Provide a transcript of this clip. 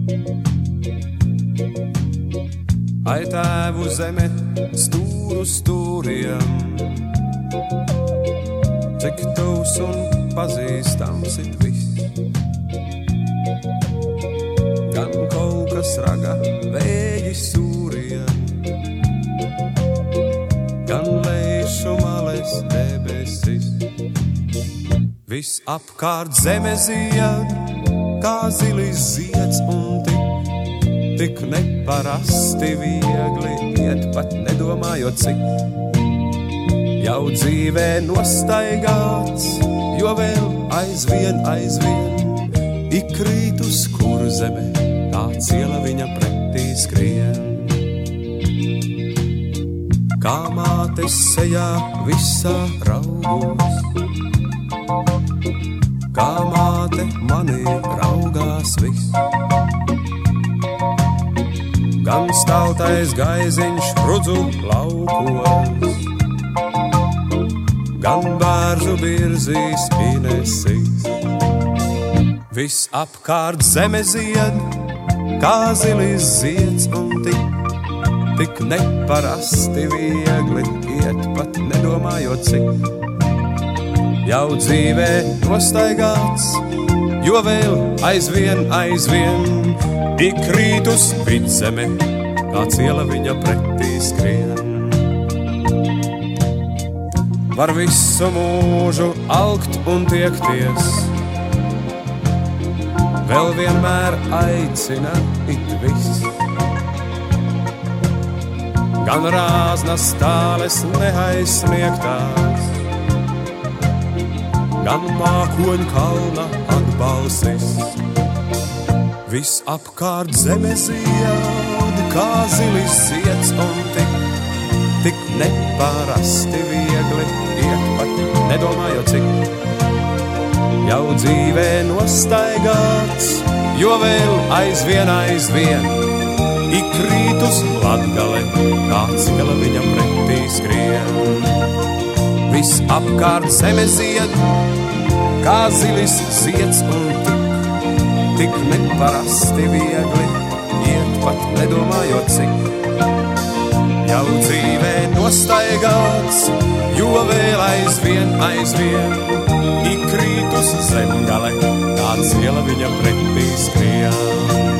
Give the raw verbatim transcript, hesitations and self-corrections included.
Ai tēvu zeme stūru stūriem, cik tūs un pazīstams it viss. Gan kaut kas raga vēji sūriem, gan lēšu males debesis. Viss apkārt zeme zied, kā zilis zieds un tik. Tik neparasti viegli iet, pat nedomājot cik. Jau dzīvē nostaigāts, jo vēl aizvien, aizvien ik krīt uz kur zeme, kāds iela viņa pretī skrien. Kā mātes sejā visā raugos, kā māte manī raugās viss. Gan stautais gaiziņš rudzu laukos, gan bērzu birzīs inesīs. Viss apkārt zeme zied, kā zilis zieds un tik, tik neparasti viegli iet, pat nedomājot cik. Jau dzīvē nostaigāts, jo vēl aizvien, aizvien ik krīt uz vidzeme, kāds iela viņa pretī skrien. Var visu mūžu alkt un tiekties, vēl vienmēr aicina it viss. Gan rāznas tāles neaizsniegtās, gan mākoņu kalna atbalsis. Viss apkārt zeme zied, kā zilis zieds un tik, tik neparasti viegli iet, pat nedomājot cik. Jau dzīvē nostaigāts, jo vēl aizvien, aizvien ik krīt uz Latgale, kāds iela viņa pretī skrien. Viss apkārt zeme zied, kā zilis zieds un tik. Tik neparasti viegli iet, pat nedomājot cik. Jau dzīvē nostaigāts, jo vēl aizvien, aizvien ik krīt uz zemgale, kāds iela viņa pretī skrien.